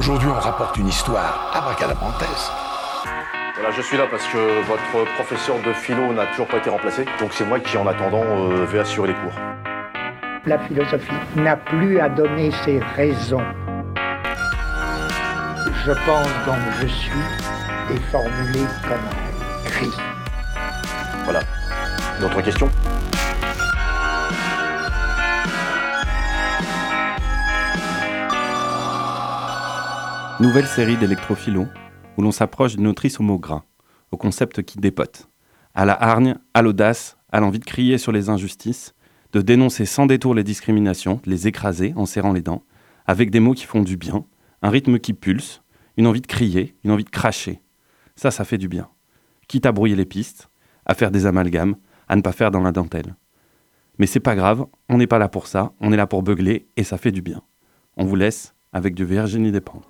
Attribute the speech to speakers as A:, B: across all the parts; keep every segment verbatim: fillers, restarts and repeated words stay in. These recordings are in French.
A: Aujourd'hui, on rapporte une histoire abracadabrantesque.
B: Voilà, je suis là parce que votre professeur de philo n'a toujours pas été remplacé. Donc c'est moi qui, en attendant, euh, vais assurer les cours.
C: La philosophie n'a plus à donner ses raisons. Je pense donc je suis est formulé comme un cri.
B: Voilà. D'autres questions ?
D: Nouvelle série d'électrophilos où l'on s'approche d'une autrice au mot gras, au concept qui dépote, à la hargne, à l'audace, à l'envie de crier sur les injustices, de dénoncer sans détour les discriminations, de les écraser en serrant les dents, avec des mots qui font du bien, un rythme qui pulse, une envie de crier, une envie de cracher. Ça, ça fait du bien. Quitte à brouiller les pistes, à faire des amalgames, à ne pas faire dans la dentelle. Mais c'est pas grave, on n'est pas là pour ça, on est là pour beugler et ça fait du bien. On vous laisse avec du Virginie Despentes.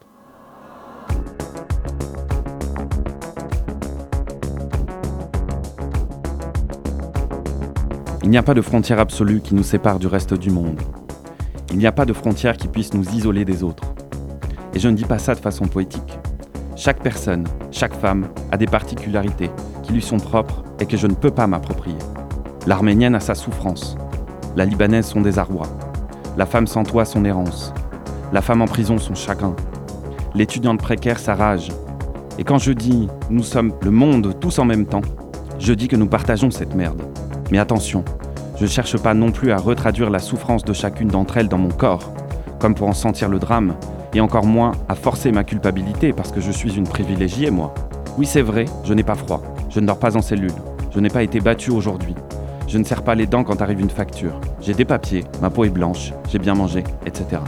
D: Il n'y a pas de frontière absolue qui nous sépare du reste du monde. Il n'y a pas de frontière qui puisse nous isoler des autres. Et je ne dis pas ça de façon poétique. Chaque personne, chaque femme a des particularités qui lui sont propres et que je ne peux pas m'approprier. L'Arménienne a sa souffrance, la Libanaise son désarroi, la femme sans toit son errance, la femme en prison son chagrin, l'étudiante précaire sa rage. Et quand je dis « nous sommes le monde tous en même temps », je dis que nous partageons cette merde. Mais attention, je ne cherche pas non plus à retraduire la souffrance de chacune d'entre elles dans mon corps, comme pour en sentir le drame, et encore moins à forcer ma culpabilité parce que je suis une privilégiée, moi. Oui, c'est vrai, je n'ai pas froid, je ne dors pas en cellule, je n'ai pas été battue aujourd'hui, je ne serre pas les dents quand arrive une facture, j'ai des papiers, ma peau est blanche, j'ai bien mangé, et cetera.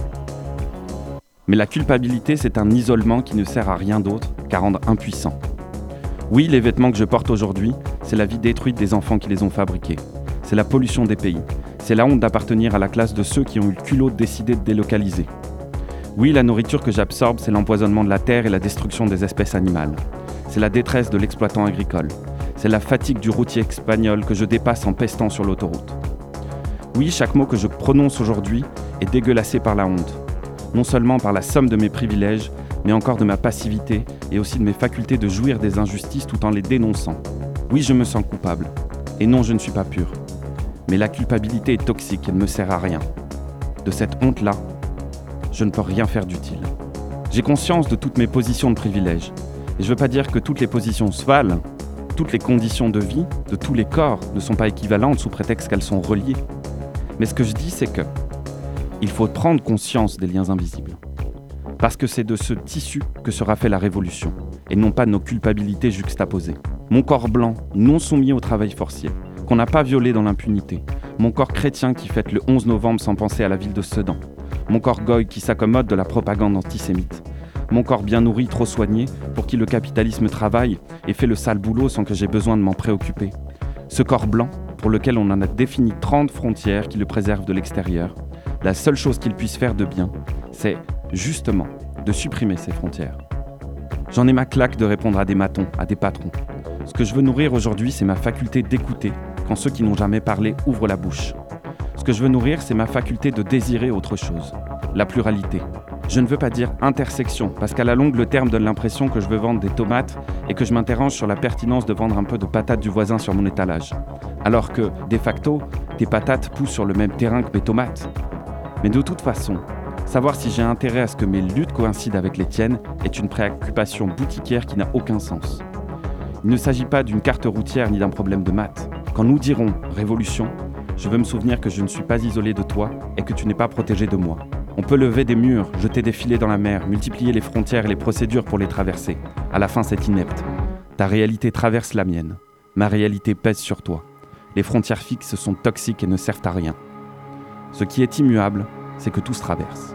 D: Mais la culpabilité, c'est un isolement qui ne sert à rien d'autre qu'à rendre impuissant. Oui, les vêtements que je porte aujourd'hui, c'est la vie détruite des enfants qui les ont fabriqués. C'est la pollution des pays. C'est la honte d'appartenir à la classe de ceux qui ont eu le culot de décider de délocaliser. Oui, la nourriture que j'absorbe, c'est l'empoisonnement de la terre et la destruction des espèces animales. C'est la détresse de l'exploitant agricole. C'est la fatigue du routier espagnol que je dépasse en pestant sur l'autoroute. Oui, chaque mot que je prononce aujourd'hui est dégueulassé par la honte. Non seulement par la somme de mes privilèges, mais encore de ma passivité et aussi de mes facultés de jouir des injustices tout en les dénonçant. Oui, je me sens coupable. Et non, je ne suis pas pur. Mais la culpabilité est toxique, elle ne me sert à rien. De cette honte-là, je ne peux rien faire d'utile. J'ai conscience de toutes mes positions de privilège. Et je ne veux pas dire que toutes les positions se valent, toutes les conditions de vie, de tous les corps, ne sont pas équivalentes sous prétexte qu'elles sont reliées. Mais ce que je dis, c'est que il faut prendre conscience des liens invisibles. Parce que c'est de ce tissu que sera fait la révolution, et non pas de nos culpabilités juxtaposées. Mon corps blanc, non soumis au travail forcier, qu'on n'a pas violé dans l'impunité. Mon corps chrétien qui fête le onze novembre sans penser à la ville de Sedan. Mon corps goy qui s'accommode de la propagande antisémite. Mon corps bien nourri, trop soigné, pour qui le capitalisme travaille et fait le sale boulot sans que j'ai besoin de m'en préoccuper. Ce corps blanc, pour lequel on en a défini trente frontières qui le préservent de l'extérieur. La seule chose qu'il puisse faire de bien, c'est justement de supprimer ces frontières. J'en ai ma claque de répondre à des matons, à des patrons. Ce que je veux nourrir aujourd'hui, c'est ma faculté d'écouter quand ceux qui n'ont jamais parlé ouvrent la bouche. Ce que je veux nourrir, c'est ma faculté de désirer autre chose, la pluralité. Je ne veux pas dire intersection, parce qu'à la longue, le terme donne l'impression que je veux vendre des tomates et que je m'interroge sur la pertinence de vendre un peu de patates du voisin sur mon étalage. Alors que, de facto, tes patates poussent sur le même terrain que mes tomates. Mais de toute façon, savoir si j'ai intérêt à ce que mes luttes coïncident avec les tiennes est une préoccupation boutiquière qui n'a aucun sens. Il ne s'agit pas d'une carte routière ni d'un problème de maths. Quand nous dirons « révolution », je veux me souvenir que je ne suis pas isolé de toi et que tu n'es pas protégé de moi. On peut lever des murs, jeter des filets dans la mer, multiplier les frontières et les procédures pour les traverser. À la fin, c'est inepte. Ta réalité traverse la mienne. Ma réalité pèse sur toi. Les frontières fixes sont toxiques et ne servent à rien. Ce qui est immuable, c'est que tout se traverse.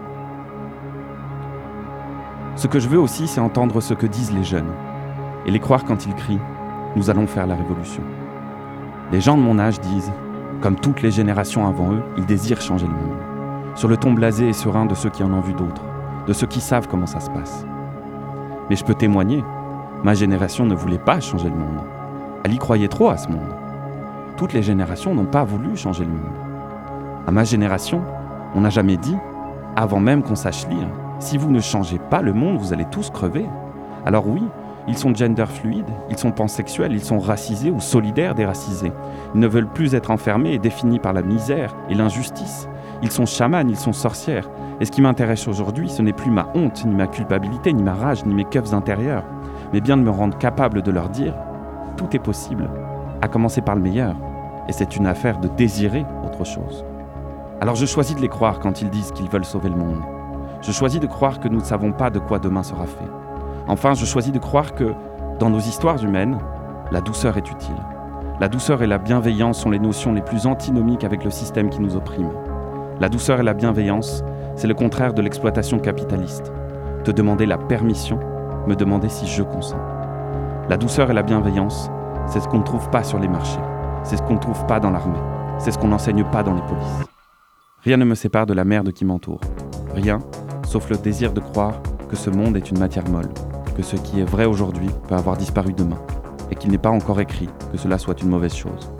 D: Ce que je veux aussi, c'est entendre ce que disent les jeunes et les croire quand ils crient « Nous allons faire la révolution ». Les gens de mon âge disent, comme toutes les générations avant eux, ils désirent changer le monde. Sur le ton blasé et serein de ceux qui en ont vu d'autres, de ceux qui savent comment ça se passe. Mais je peux témoigner, ma génération ne voulait pas changer le monde. Elle y croyait trop à ce monde. Toutes les générations n'ont pas voulu changer le monde. À ma génération, on n'a jamais dit, avant même qu'on sache lire, Si vous ne changez pas le monde, vous allez tous crever. Alors oui, ils sont gender fluides, ils sont pansexuels, ils sont racisés ou solidaires des racisés. Ils ne veulent plus être enfermés et définis par la misère et l'injustice. Ils sont chamanes, ils sont sorcières. Et ce qui m'intéresse aujourd'hui, ce n'est plus ma honte, ni ma culpabilité, ni ma rage, ni mes keufs intérieurs, mais bien de me rendre capable de leur dire « tout est possible », à commencer par le meilleur. Et c'est une affaire de désirer autre chose. Alors je choisis de les croire quand ils disent qu'ils veulent sauver le monde. Je choisis de croire que nous ne savons pas de quoi demain sera fait. Enfin, je choisis de croire que, dans nos histoires humaines, la douceur est utile. La douceur et la bienveillance sont les notions les plus antinomiques avec le système qui nous opprime. La douceur et la bienveillance, c'est le contraire de l'exploitation capitaliste. Te demander la permission, me demander si je consens. La douceur et la bienveillance, c'est ce qu'on ne trouve pas sur les marchés. C'est ce qu'on ne trouve pas dans l'armée. C'est ce qu'on n'enseigne pas dans les polices. Rien ne me sépare de la merde qui m'entoure. Rien, sauf le désir de croire que ce monde est une matière molle, que ce qui est vrai aujourd'hui peut avoir disparu demain, et qu'il n'est pas encore écrit que cela soit une mauvaise chose.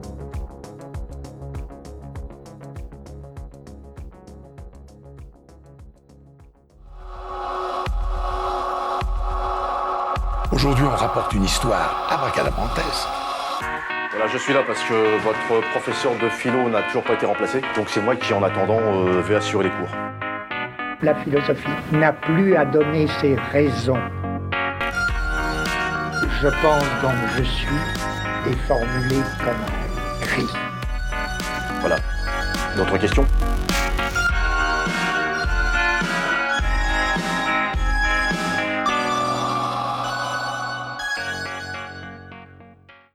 A: Aujourd'hui, on rapporte une histoire abracadabrantesque.
B: Voilà, je suis là parce que votre professeur de philo n'a toujours pas été remplacé. Donc c'est moi qui, en attendant, euh, vais assurer les cours.
C: La philosophie n'a plus à donner ses raisons. Je pense donc je suis est formulé comme un cri.
B: Voilà. D'autres questions ?